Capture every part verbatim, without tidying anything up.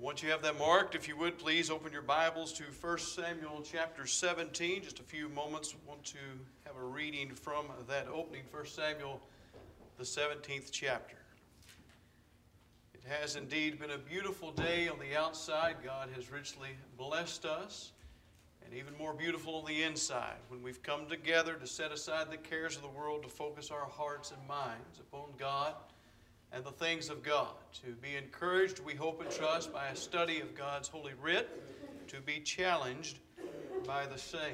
Once you have that marked, if you would, please open your Bibles to First Samuel chapter seventeen. Just a few moments. I want to have a reading from that opening, First Samuel, the seventeenth chapter. It has indeed been a beautiful day on the outside. God has richly blessed us, and even more beautiful on the inside when we've come together to set aside the cares of the world, to focus our hearts and minds upon God and the things of God, to be encouraged, we hope and trust, by a study of God's Holy Writ, to be challenged by the same.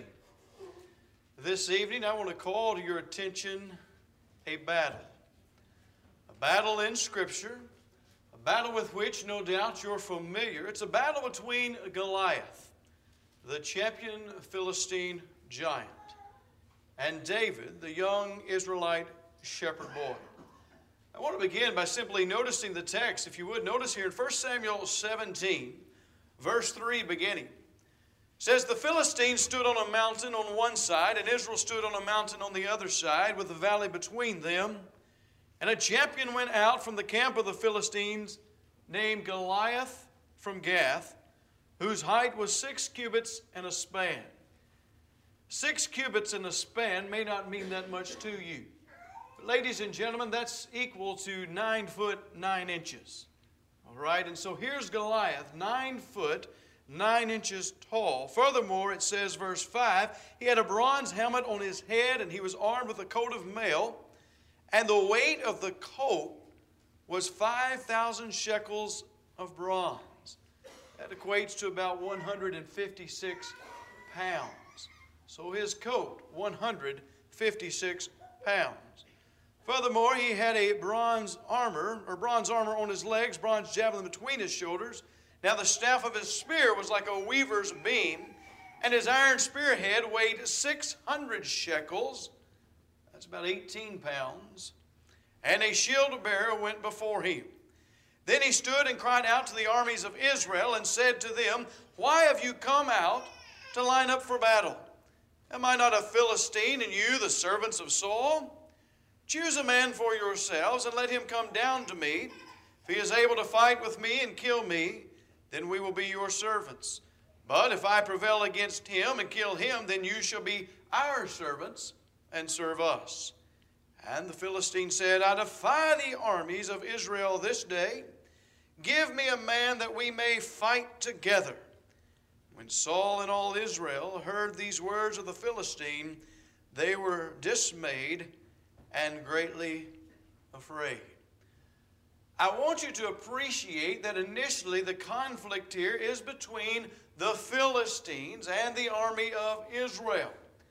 This evening, I want to call to your attention a battle. A battle in Scripture, a battle with which no doubt you're familiar. It's a battle between Goliath, the champion Philistine giant, and David, the young Israelite shepherd boy. I want to begin by simply noticing the text. If you would, notice here in First Samuel seventeen, verse three beginning. It says, "The Philistines stood on a mountain on one side, and Israel stood on a mountain on the other side, with a valley between them. And a champion went out from the camp of the Philistines, named Goliath from Gath, whose height was six cubits and a span." Six cubits and a span may not mean that much to you. Ladies and gentlemen, that's equal to nine foot, nine inches. All right, and so here's Goliath, nine foot, nine inches tall. Furthermore, it says, verse five, he had a bronze helmet on his head, and he was armed with a coat of mail, and the weight of the coat was five thousand shekels of bronze. That equates to about one hundred fifty-six pounds. So his coat, one hundred fifty-six pounds. Furthermore, he had a bronze armor, or bronze armor on his legs, bronze javelin between his shoulders. Now the staff of his spear was like a weaver's beam, and his iron spearhead weighed six hundred shekels. That's about eighteen pounds. And a shield bearer went before him. Then he stood and cried out to the armies of Israel and said to them, "Why have you come out to line up for battle? Am I not a Philistine, and you the servants of Saul? Choose a man for yourselves, and let him come down to me. If he is able to fight with me and kill me, then we will be your servants. But if I prevail against him and kill him, then you shall be our servants and serve us." And the Philistine said, "I defy the armies of Israel this day. Give me a man that we may fight together." When Saul and all Israel heard these words of the Philistine, they were dismayed and greatly afraid. I want you to appreciate that initially the conflict here is between the Philistines and the army of Israel.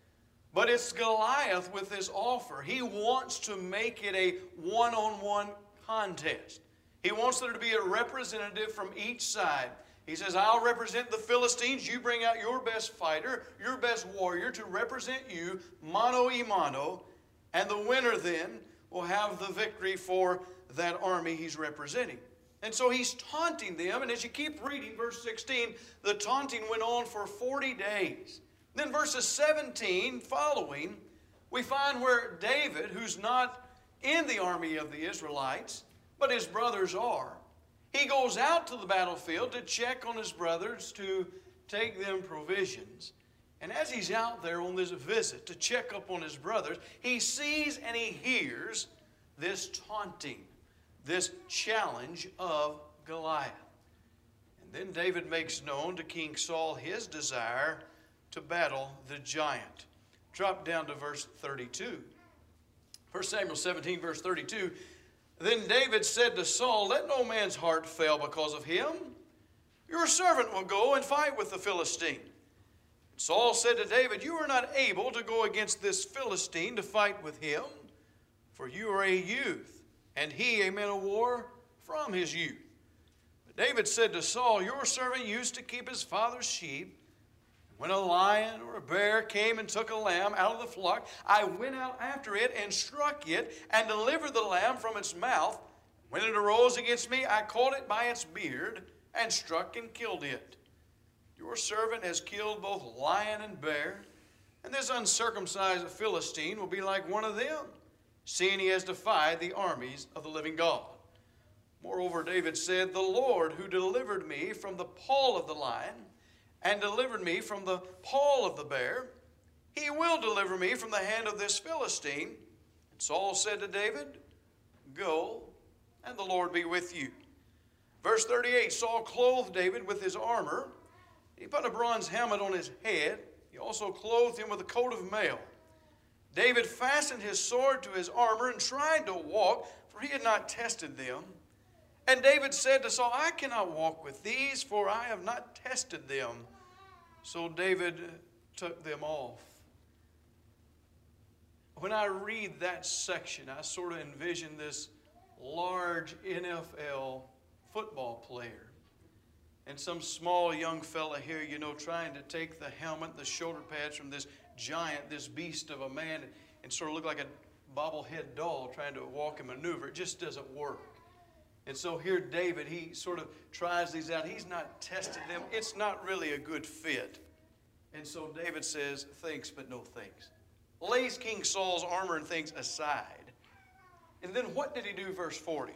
But it's Goliath with his offer. He wants to make it a one-on-one contest. He wants there to be a representative from each side. He says, "I'll represent the Philistines. You bring out your best fighter, your best warrior to represent you, mano a mano. And the winner then will have the victory for that army he's representing." And so he's taunting them. And as you keep reading, verse sixteen, the taunting went on for forty days. Then verses seventeen following, we find where David, who's not in the army of the Israelites, but his brothers are, he goes out to the battlefield to check on his brothers, to take them provisions. And as he's out there on this visit to check up on his brothers, he sees and he hears this taunting, this challenge of Goliath. And then David makes known to King Saul his desire to battle the giant. Drop down to verse thirty-two. First Samuel seventeen, verse thirty-two. "Then David said to Saul, 'Let no man's heart fail because of him. Your servant will go and fight with the Philistine.' Saul said to David, 'You are not able to go against this Philistine to fight with him, for you are a youth, and he a man of war from his youth.' But David said to Saul, 'Your servant used to keep his father's sheep. When a lion or a bear came and took a lamb out of the flock, I went out after it and struck it and delivered the lamb from its mouth. When it arose against me, I caught it by its beard and struck and killed it. Your servant has killed both lion and bear, and this uncircumcised Philistine will be like one of them, seeing he has defied the armies of the living God. Moreover, David said, the Lord who delivered me from the paw of the lion and delivered me from the paw of the bear, he will deliver me from the hand of this Philistine. And Saul said to David, go, and the Lord be with you. Verse thirty-eight, Saul clothed David with his armor. He put a bronze helmet on his head. He also clothed him with a coat of mail. David fastened his sword to his armor and tried to walk, for he had not tested them. And David said to Saul, I cannot walk with these, for I have not tested them. So David took them off. When I read that section, I sort of envision this large N F L football player and some small young fella here, you know, trying to take the helmet, the shoulder pads from this giant, this beast of a man, and sort of look like a bobblehead doll trying to walk and maneuver. It just doesn't work. And so here David, he sort of tries these out. He's not tested them. It's not really a good fit. And so David says, thanks, but no thanks. Lays King Saul's armor and things aside. And then what did he do, verse forty?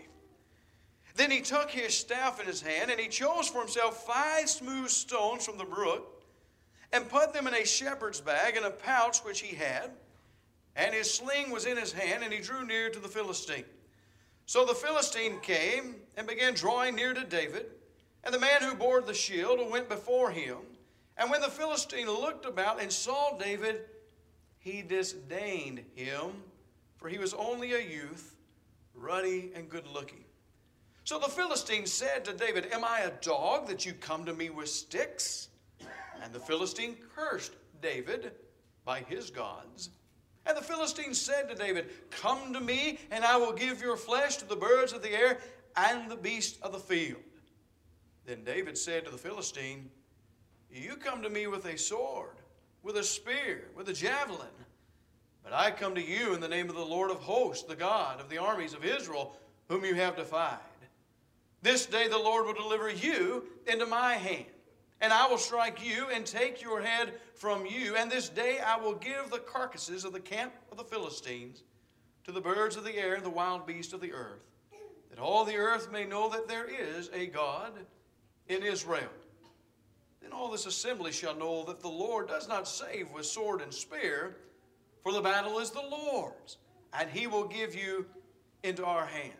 Then he took his staff in his hand, and he chose for himself five smooth stones from the brook, and put them in a shepherd's bag in a pouch which he had. And his sling was in his hand, and he drew near to the Philistine. So the Philistine came and began drawing near to David, and the man who bore the shield went before him. And when the Philistine looked about and saw David, he disdained him, for he was only a youth, ruddy and good-looking. So the Philistine said to David, am I a dog that you come to me with sticks? And the Philistine cursed David by his gods. And the Philistine said to David, come to me, and I will give your flesh to the birds of the air and the beasts of the field. Then David said to the Philistine, you come to me with a sword, with a spear, with a javelin. But I come to you in the name of the Lord of hosts, the God of the armies of Israel, whom you have defied. This day the Lord will deliver you into my hand, and I will strike you and take your head from you. And this day I will give the carcasses of the camp of the Philistines to the birds of the air and the wild beasts of the earth, that all the earth may know that there is a God in Israel. Then all this assembly shall know that the Lord does not save with sword and spear, for the battle is the Lord's, and he will give you into our hands.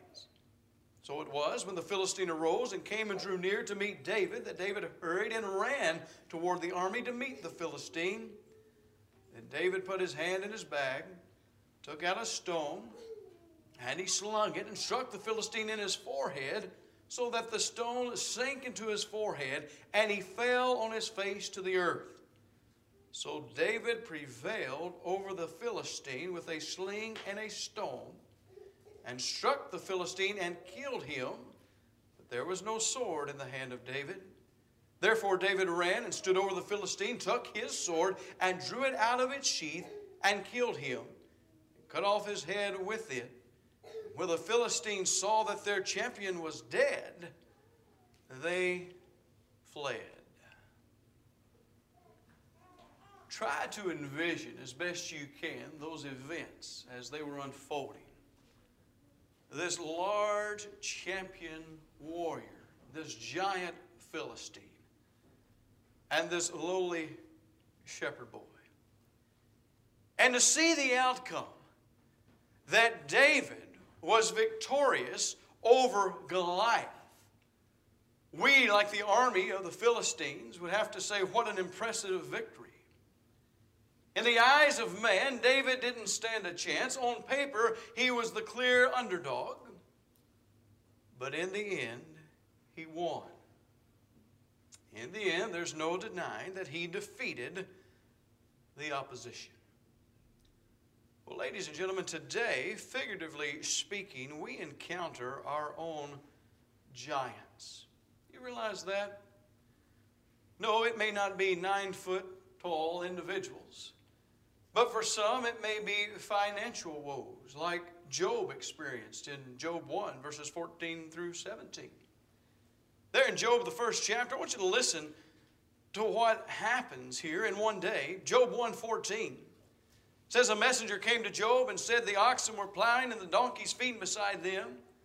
So it was, when the Philistine arose and came and drew near to meet David, that David hurried and ran toward the army to meet the Philistine. Then David put his hand in his bag, took out a stone, and he slung it and struck the Philistine in his forehead, so that the stone sank into his forehead, and he fell on his face to the earth. So David prevailed over the Philistine with a sling and a stone, and struck the Philistine and killed him. But there was no sword in the hand of David. Therefore David ran and stood over the Philistine, took his sword, and drew it out of its sheath, and killed him, and cut off his head with it. When the Philistines saw that their champion was dead, they fled. Try to envision as best you can those events as they were unfolding. This large champion warrior, this giant Philistine, and this lowly shepherd boy. And to see the outcome, that David was victorious over Goliath. We, like the army of the Philistines, would have to say, what an impressive victory. In the eyes of man, David didn't stand a chance. On paper, he was the clear underdog. But in the end, he won. In the end, there's no denying that he defeated the opposition. Well, ladies and gentlemen, today, figuratively speaking, we encounter our own giants. You realize that? No, it may not be nine-foot tall individuals. But for some, it may be financial woes, like Job experienced in Job one, verses fourteen through seventeen. There in Job, the first chapter, I want you to listen to what happens here in one day. Job one fourteen says, a messenger came to Job and said, the oxen were plowing and the donkeys feeding beside them,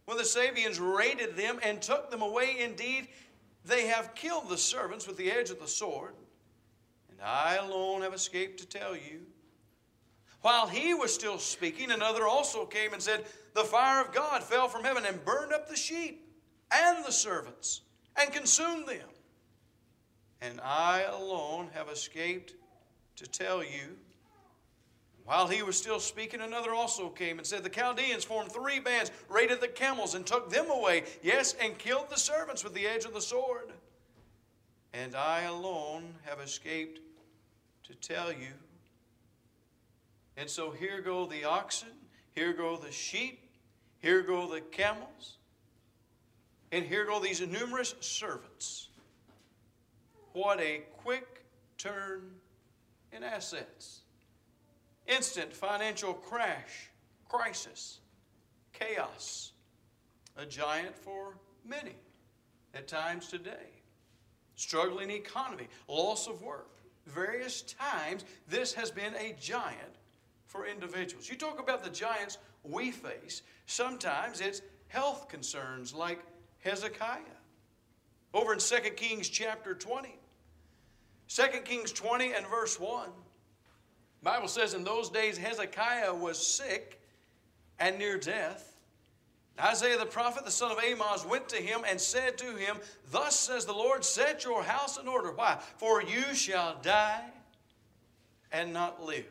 when the Sabeans raided them and took them away. Indeed, they have killed the servants with the edge of the sword, and I alone have escaped to tell you. While he was still speaking, another also came and said, the fire of God fell from heaven and burned up the sheep and the servants and consumed them. And I alone have escaped to tell you. While he was still speaking, another also came and said, the Chaldeans formed three bands, raided the camels, and took them away, yes, and killed the servants with the edge of the sword. And I alone have escaped to tell you. And so here go the oxen, here go the sheep, here go the camels, and here go these numerous servants. What a quick turn in assets. Instant financial crash, crisis, chaos. A giant for many at times today. Struggling economy, loss of work. Various times this has been a giant for individuals. You talk about the giants we face. Sometimes it's health concerns like Hezekiah. Over in Second Kings chapter twenty. Second Kings twenty and verse one. The Bible says in those days Hezekiah was sick and near death. Isaiah the prophet, the son of Amoz, went to him and said to him, thus says the Lord, set your house in order. Why? For you shall die and not live.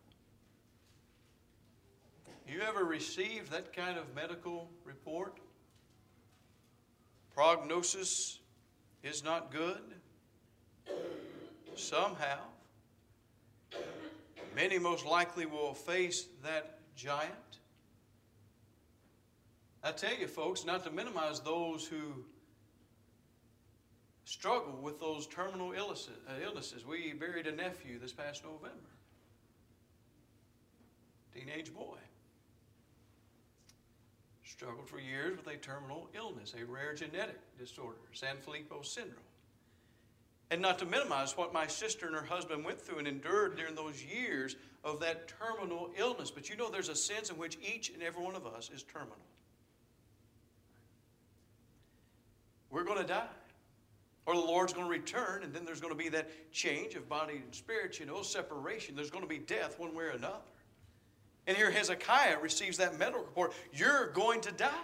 You ever received that kind of medical report? Prognosis is not good. Some have. Many most likely will face that giant. I tell you, folks, not to minimize those who struggle with those terminal illnesses. We buried a nephew this past November. Teenage boy. Struggled for years with a terminal illness, a rare genetic disorder, Sanfilippo syndrome. And not to minimize what my sister and her husband went through and endured during those years of that terminal illness. But you know there's a sense in which each and every one of us is terminal. We're going to die. Or the Lord's going to return, and then there's going to be that change of body and spirit, you know, separation. There's going to be death one way or another. And here Hezekiah receives that medical report. You're going to die.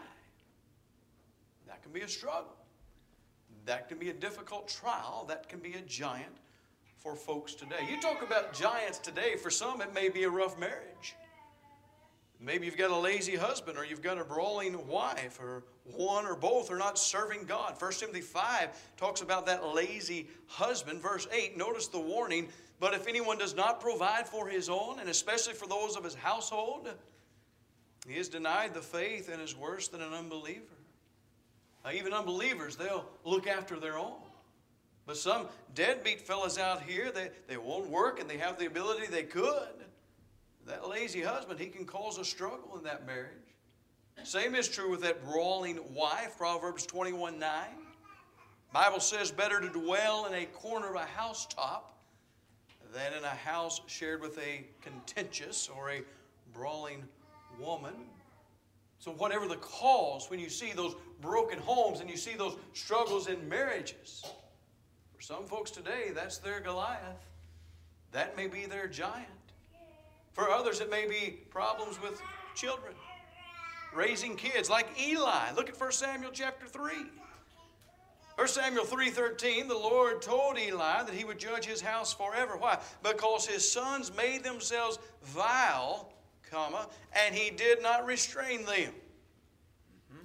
That can be a struggle. That can be a difficult trial. That can be a giant for folks today. You talk about giants today. For some, it may be a rough marriage. Maybe you've got a lazy husband, or you've got a brawling wife, or one or both are not serving God. First Timothy five talks about that lazy husband. Verse eight, notice the warning. But if anyone does not provide for his own, and especially for those of his household, he has denied the faith and is worse than an unbeliever. Now, even unbelievers, they'll look after their own. But some deadbeat fellas out here, they, they won't work and they have the ability they could. That lazy husband, he can cause a struggle in that marriage. Same is true with that brawling wife, Proverbs twenty-one nine. Bible says, better to dwell in a corner of a housetop than in a house shared with a contentious or a brawling woman. So whatever the cause, when you see those broken homes and you see those struggles in marriages, for some folks today, that's their Goliath. That may be their giant. For others, it may be problems with children, raising kids, like Eli. Look at First Samuel chapter three. First Samuel three thirteen, the Lord told Eli that he would judge his house forever. Why? Because his sons made themselves vile, comma, and he did not restrain them. Mm-hmm.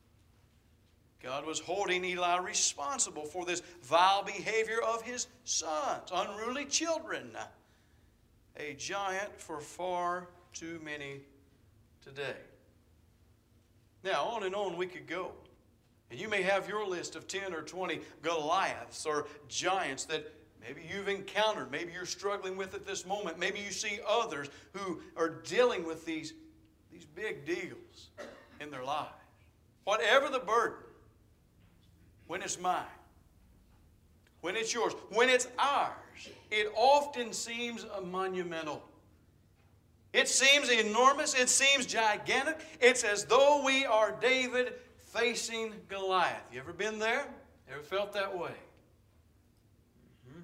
God was holding Eli responsible for this vile behavior of his sons, unruly children. A giant for far too many today. Now, on and on we could go. And you may have your list of ten or twenty Goliaths or giants that maybe you've encountered. Maybe you're struggling with at this moment. Maybe you see others who are dealing with these, these big deals in their lives. Whatever the burden, when it's mine, when it's yours, when it's ours, it often seems monumental. It seems enormous. It seems gigantic. It's as though we are David facing Goliath. You ever been there? Ever felt that way? Mm-hmm.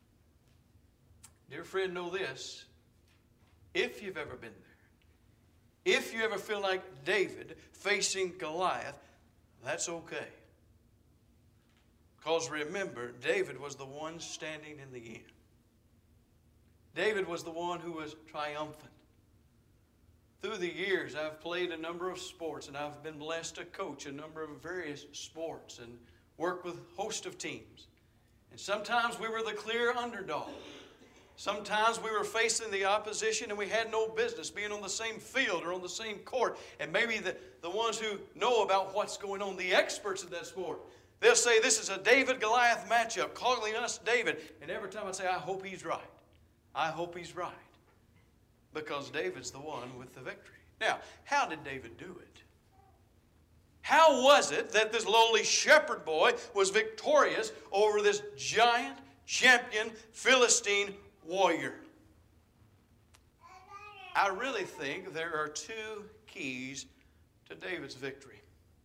Dear friend, know this. If you've ever been there, if you ever feel like David facing Goliath, that's okay. Because remember, David was the one standing in the end. David was the one who was triumphant. Through the years, I've played a number of sports, and I've been blessed to coach a number of various sports and work with a host of teams. And sometimes we were the clear underdog. Sometimes we were facing the opposition and we had no business being on the same field or on the same court. And maybe the, the ones who know about what's going on, the experts in that sport, they'll say this is a David-Goliath matchup, calling us David. And every time I say, I hope he's right. I hope he's right. Because David's the one with the victory. Now, how did David do it? How was it that this lowly shepherd boy was victorious over this giant, champion, Philistine warrior? I really think there are two keys to David's victory.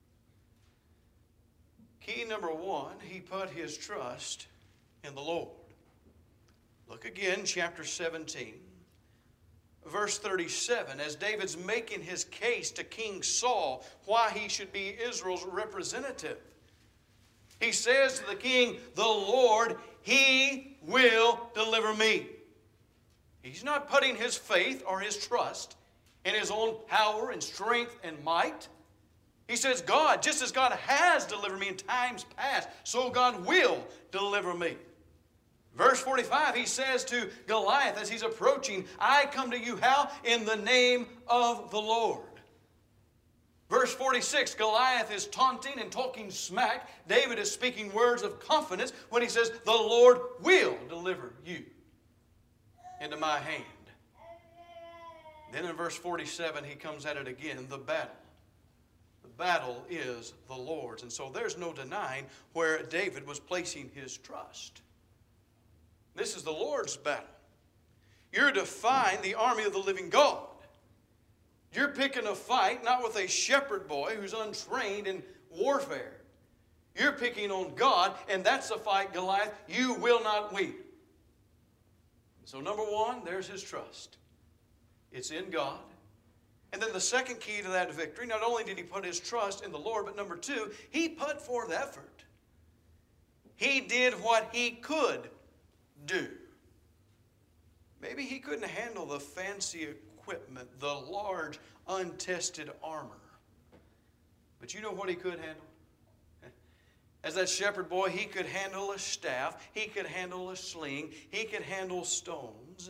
Key number one, he put his trust in the Lord. Look again, chapter seventeen, verse thirty-seven, as David's making his case to King Saul why he should be Israel's representative. He says to the king, the Lord, He will deliver me. He's not putting his faith or his trust in his own power and strength and might. He says, God, just as God has delivered me in times past, so God will deliver me. Verse forty-five, he says to Goliath as he's approaching, I come to you, how? In the name of the Lord. Verse forty-six, Goliath is taunting and talking smack. David is speaking words of confidence when he says, the Lord will deliver you into my hand. Then in verse forty-seven, he comes at it again, the battle. The battle is the Lord's. And so there's no denying where David was placing his trust. This is the Lord's battle. You're defying the army of the living God. You're picking a fight not with a shepherd boy who's untrained in warfare. You're picking on God, and that's a fight, Goliath, you will not win. So number one, there's his trust. It's in God. And then the second key to that victory, not only did he put his trust in the Lord, but number two, he put forth effort. He did what he could do. Maybe he couldn't handle the fancy equipment, the large, untested armor. But you know what he could handle? As that shepherd boy, he could handle a staff, he could handle a sling, he could handle stones.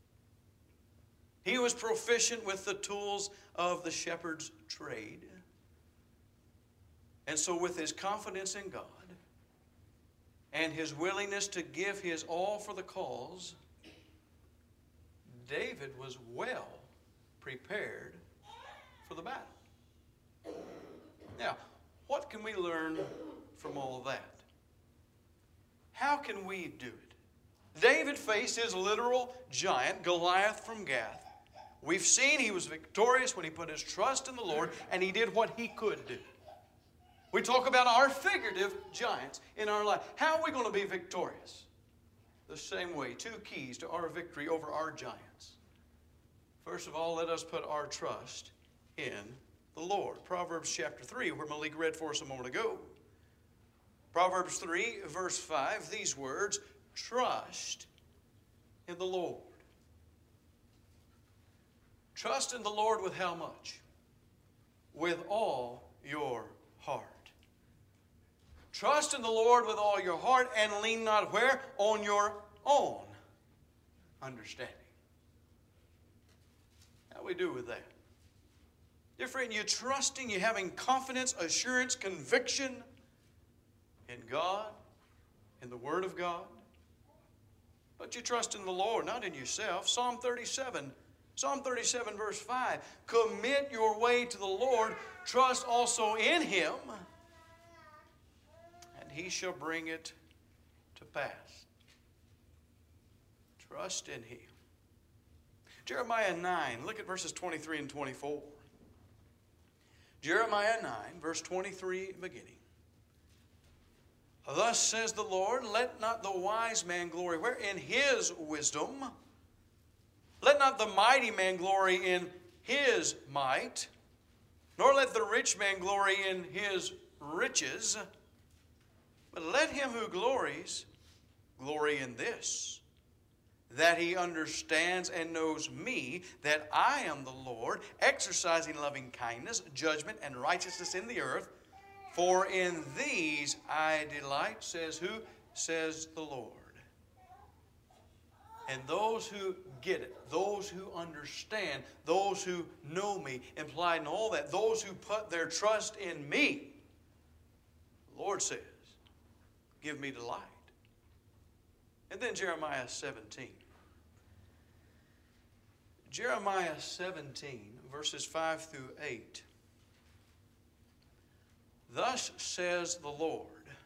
He was proficient with the tools of the shepherd's trade. And so with his confidence in God and his willingness to give his all for the cause, David was well prepared for the battle. Now, what can we learn from all of that? How can we do it? David faced his literal giant, Goliath from Gath. We've seen he was victorious when he put his trust in the Lord, and he did what he could do. We talk about our figurative giants in our life. How are we going to be victorious? The same way. Two keys to our victory over our giants. First of all, let us put our trust in the Lord. Proverbs chapter three, where Malik read for us a moment ago. Proverbs three, verse five, these words, trust in the Lord. Trust in the Lord with how much? With all your heart. Trust in the Lord with all your heart and lean not where? On your own understanding. How do we do with that? Dear friend, you're trusting, you're having confidence, assurance, conviction in God, in the Word of God. But you trust in the Lord, not in yourself. Psalm thirty-seven, Psalm thirty-seven, verse five. Commit your way to the Lord, trust also in Him, and He shall bring it to pass. Trust in Him. Jeremiah nine, look at verses twenty-three and twenty-four. Jeremiah nine, verse twenty-three beginning. Thus says the Lord, let not the wise man glory where? In his wisdom. Let not the mighty man glory in his might, nor let the rich man glory in his riches. But let him who glories glory in this, that he understands and knows me, that I am the Lord, exercising loving kindness, judgment, and righteousness in the earth. For in these I delight, says who? Says the Lord. And those who get it, those who understand, those who know me, implied in all that, those who put their trust in me, the Lord says, give me delight. And then Jeremiah seventeen. Jeremiah seventeen, verses five through eight. Thus says the Lord,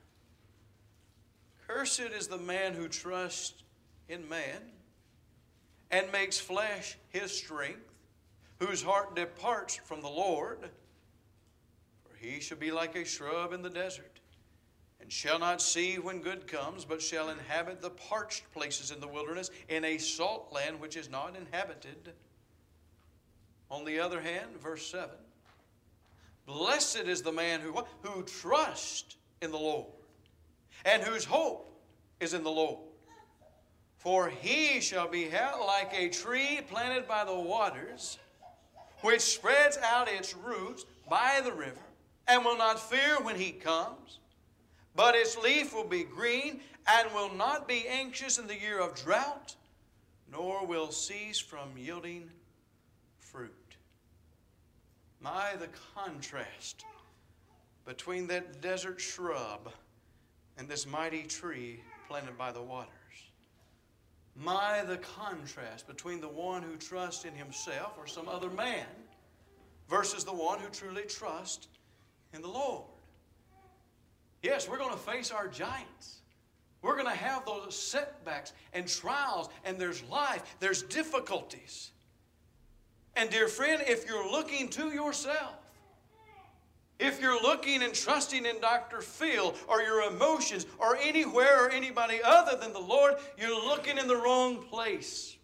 cursed is the man who trusts in man and makes flesh his strength, whose heart departs from the Lord. For he shall be like a shrub in the desert, and shall not see when good comes, but shall inhabit the parched places in the wilderness, in a salt land which is not inhabited. On the other hand, verse seven, blessed is the man who, who trusts in the Lord, and whose hope is in the Lord. For he shall be held like a tree planted by the waters, which spreads out its roots by the river, and will not fear when he comes. But its leaf will be green, and will not be anxious in the year of drought, nor will cease from yielding fruit. My, the contrast between that desert shrub and this mighty tree planted by the waters. My, the contrast between the one who trusts in himself or some other man versus the one who truly trusts in the Lord. Yes, we're going to face our giants. We're going to have those setbacks and trials, and there's life, there's difficulties. And dear friend, if you're looking to yourself, if you're looking and trusting in Doctor Phil or your emotions or anywhere or anybody other than the Lord, you're looking in the wrong place.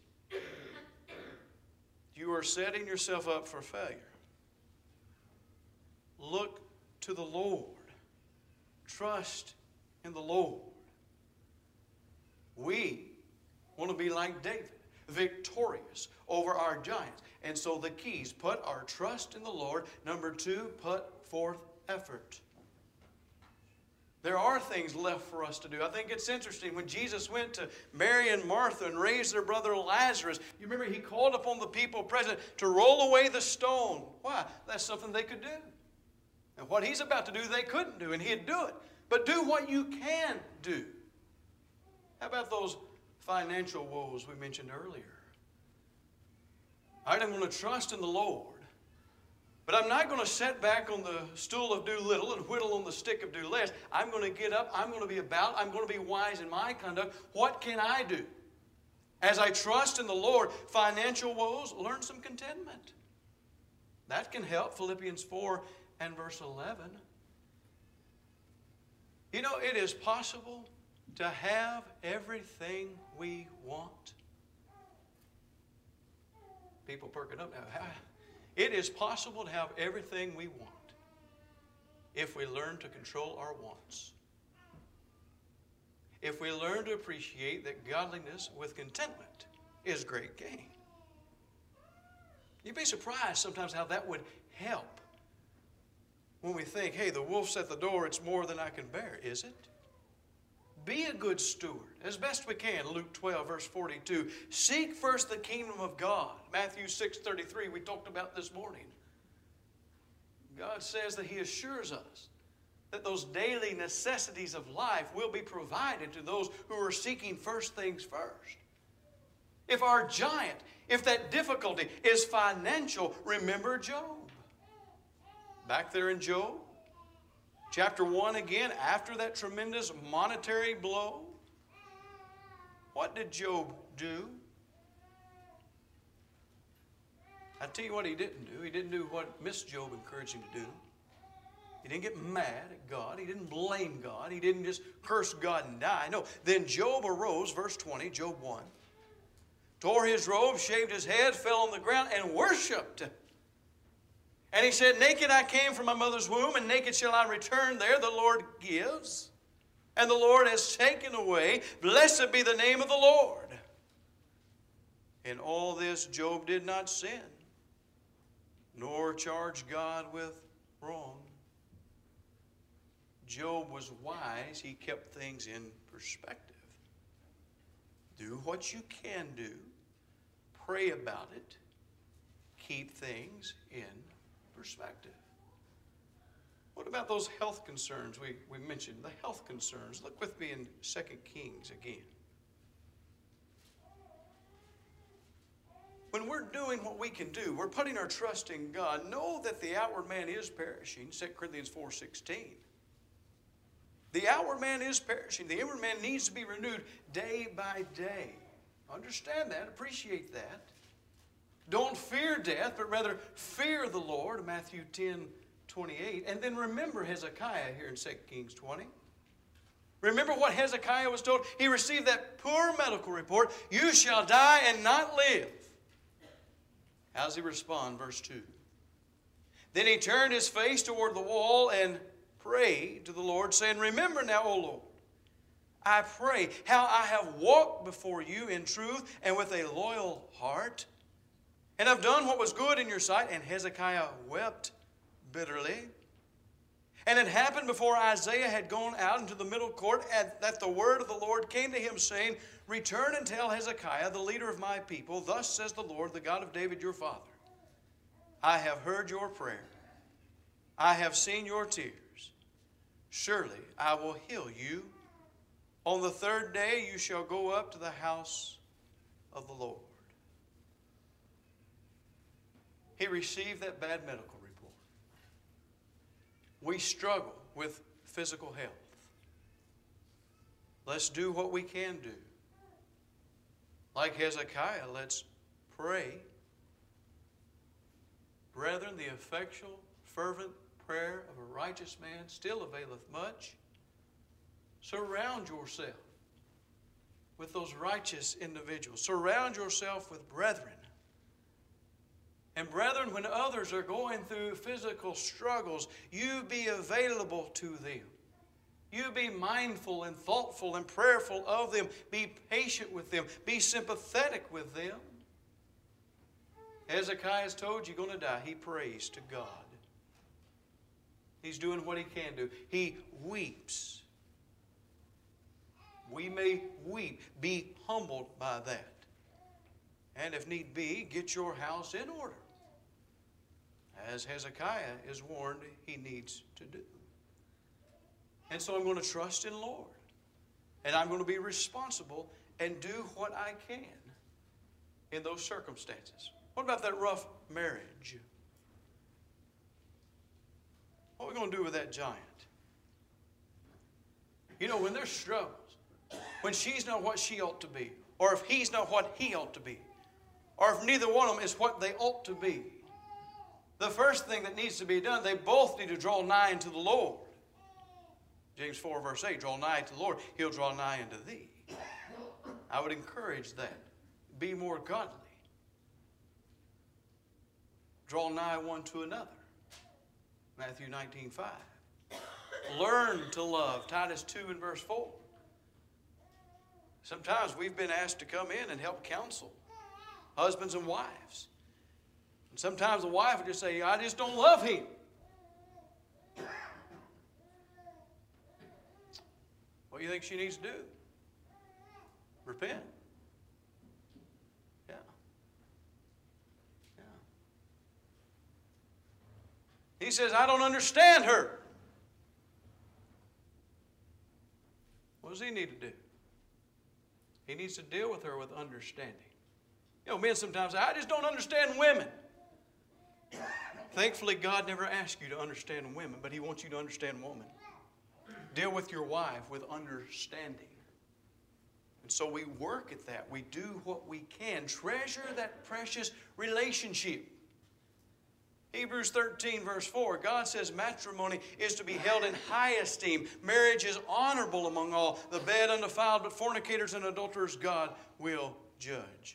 You are setting yourself up for failure. Look to the Lord. Trust in the Lord. We want to be like David, victorious over our giants. And so the keys, put our trust in the Lord. Number two, put forth effort. There are things left for us to do. I think it's interesting when Jesus went to Mary and Martha and raised their brother Lazarus. You remember he called upon the people present to roll away the stone. Why? That's something they could do. And what he's about to do, they couldn't do, and he'd do it. But do what you can do. How about those financial woes we mentioned earlier? I'm going to trust in the Lord, but I'm not going to sit back on the stool of do little and whittle on the stick of do less. I'm going to get up. I'm going to be about. I'm going to be wise in my conduct. What can I do? As I trust in the Lord, financial woes, learn some contentment. That can help. Philippians four and verse eleven. You know, it is possible to have everything we want. People perking up now. It is possible to have everything we want if we learn to control our wants. If we learn to appreciate that godliness with contentment is great gain. You'd be surprised sometimes how that would help when we think, hey, the wolf's at the door, it's more than I can bear. Is it? Be a good steward as best we can. Luke twelve, verse forty-two. Seek first the kingdom of God. Matthew six thirty-three, we talked about this morning. God says that he assures us that those daily necessities of life will be provided to those who are seeking first things first. If our giant, if that difficulty is financial, remember Job. Back there in Job, chapter one again, after that tremendous monetary blow, what did Job do? I tell you what he didn't do. He didn't do what Miss Job encouraged him to do. He didn't get mad at God. He didn't blame God. He didn't just curse God and die. No. Then Job arose, verse twenty, Job one, tore his robe, shaved his head, fell on the ground, and worshipped. And he said, naked I came from my mother's womb, and naked shall I return there. The Lord gives, and the Lord has taken away. Blessed be the name of the Lord. In all this Job did not sin, nor charge God with wrong. Job was wise. He kept things in perspective. Do what you can do. Pray about it. Keep things in perspective. What about those health concerns we, we mentioned? The health concerns. Look with me in Second Kings again. When we're doing what we can do, we're putting our trust in God. Know that the outward man is perishing, Second Corinthians four sixteen. The outward man is perishing. The inward man needs to be renewed day by day. Understand that. Appreciate that. Don't fear death, but rather fear the Lord, Matthew ten twenty-eight. And then remember Hezekiah here in Second Kings twenty. Remember what Hezekiah was told? He received that poor medical report, you shall die and not live. How does he respond? Verse two. Then he turned his face toward the wall and prayed to the Lord, saying, remember now, O Lord, I pray how I have walked before you in truth and with a loyal heart, and have done what was good in your sight. And Hezekiah wept bitterly. And it happened before Isaiah had gone out into the middle court that the word of the Lord came to him, saying, return and tell Hezekiah, the leader of my people, thus says the Lord, the God of David your father, I have heard your prayer. I have seen your tears. Surely I will heal you. On the third day you shall go up to the house of the Lord. He received that bad medical report. We struggle with physical health. Let's do what we can do. Like Hezekiah, let's pray. Brethren, the effectual, fervent prayer of a righteous man still availeth much. Surround yourself with those righteous individuals. Surround yourself with brethren. And brethren, when others are going through physical struggles, you be available to them. You be mindful and thoughtful and prayerful of them. Be patient with them. Be sympathetic with them. Hezekiah is told you're going to die. He prays to God. He's doing what he can do. He weeps. We may weep. Be humbled by that. And if need be, get your house in order, as Hezekiah is warned he needs to do. And so I'm going to trust in the Lord. And I'm going to be responsible and do what I can in those circumstances. What about that rough marriage? What are we going to do with that giant? You know, when there's struggles, when she's not what she ought to be, or if he's not what he ought to be, or if neither one of them is what they ought to be, the first thing that needs to be done, they both need to draw nigh unto the Lord. James four verse eight, draw nigh to the Lord, he'll draw nigh unto thee. I would encourage that. Be more godly. Draw nigh one to another. Matthew nineteen five. Learn to love. Titus two and verse four. Sometimes we've been asked to come in and help counsel husbands and wives. And sometimes the wife would just say, I just don't love him. What do you think she needs to do? Repent. Yeah. Yeah. He says, I don't understand her. What does he need to do? He needs to deal with her with understanding. You know, men sometimes say, I just don't understand women. Thankfully, God never asked you to understand women, but he wants you to understand women. Deal with your wife with understanding. And so we work at that. We do what we can. Treasure that precious relationship. Hebrews thirteen verse four, God says matrimony is to be held in high esteem. Marriage is honorable among all. The bed undefiled, but fornicators and adulterers God will judge.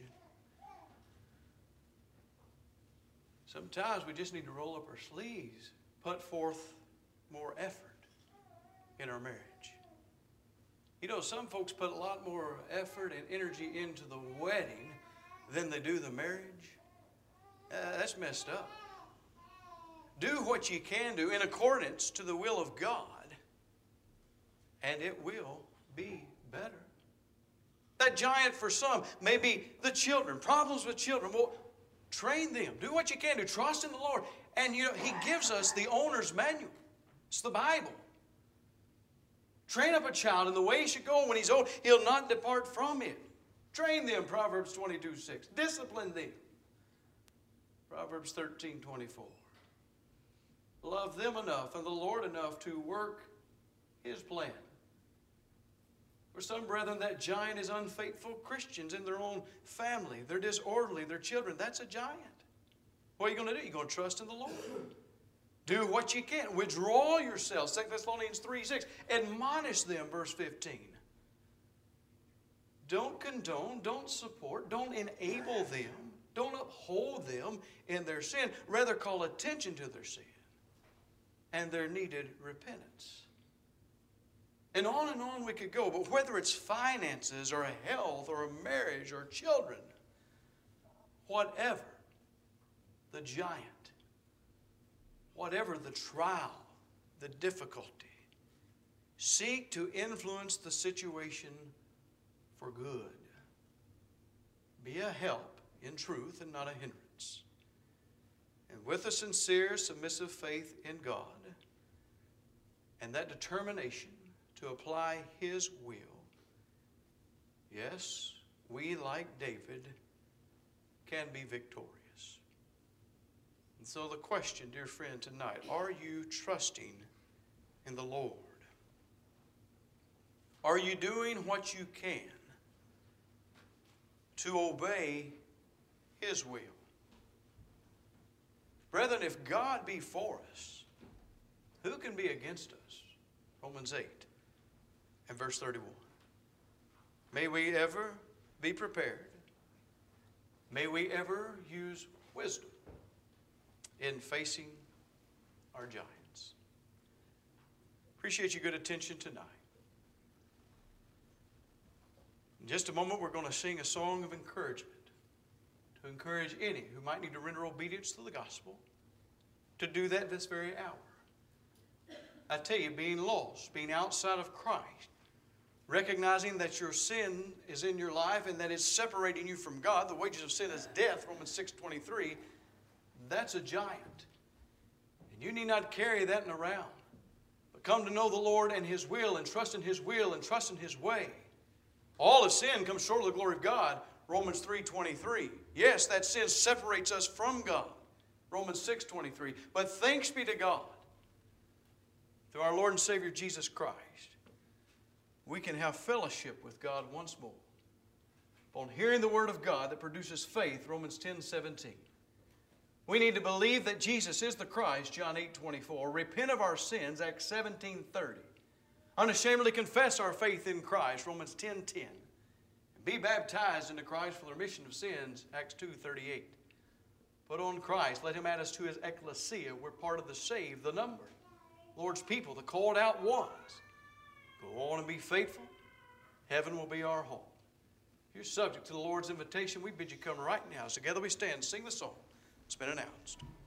Sometimes we just need to roll up our sleeves, put forth more effort in our marriage. You know, some folks put a lot more effort and energy into the wedding than they do the marriage. Uh, that's messed up. Do what you can do in accordance to the will of God, and it will be better. That giant for some may be the children, problems with children. Well, train them. Do what you can do. Trust in the Lord. And you know, He gives us the owner's manual. It's the Bible. Train up a child in the way he should go. When he's old, he'll not depart from it. Train them, Proverbs twenty-two six. Discipline them, Proverbs thirteen twenty-four. Love them enough and the Lord enough to work His plan. For some brethren, that giant is unfaithful Christians in their own family. They're disorderly, their children. That's a giant. What are you going to do? You're going to trust in the Lord. Do what you can. Withdraw yourselves. Second Thessalonians three six. Admonish them, verse fifteen. Don't condone, don't support, don't enable them, don't uphold them in their sin. Rather, call attention to their sin and their needed repentance. And on and on we could go. But whether it's finances or a health or a marriage or children, whatever the giant, whatever the trial, the difficulty, seek to influence the situation for good. Be a help in truth and not a hindrance. And with a sincere, submissive faith in God and that determination to apply His will, yes, we, like David, can be victorious. And so the question, dear friend, tonight, are you trusting in the Lord? Are you doing what you can to obey His will? Brethren, if God be for us, who can be against us? Romans eight and verse thirty-one. May we ever be prepared. May we ever use wisdom in facing our giants. Appreciate your good attention tonight. In just a moment, we're going to sing a song of encouragement to encourage any who might need to render obedience to the gospel to do that this very hour. I tell you, being lost, being outside of Christ, recognizing that your sin is in your life and that it's separating you from God, the wages of sin is death, Romans six twenty-three, that's a giant. And you need not carry that around, but come to know the Lord and His will and trust in His will and trust in His way. All of sin comes short of the glory of God, Romans three twenty-three. Yes, that sin separates us from God, Romans six twenty-three. But thanks be to God, through our Lord and Savior Jesus Christ, we can have fellowship with God once more upon hearing the Word of God that produces faith, Romans ten seventeen. We need to believe that Jesus is the Christ, John eight twenty-four. Repent of our sins, Acts seventeen thirty. Unashamedly confess our faith in Christ, Romans ten ten. And be baptized into Christ for the remission of sins, Acts two thirty-eight. Put on Christ. Let Him add us to His ecclesia. We're part of the saved, the numbered, Lord's people, the called out ones. Go on and be faithful. Heaven will be our home. If you're subject to the Lord's invitation, we bid you come right now. So together we stand, sing the song. It's been announced.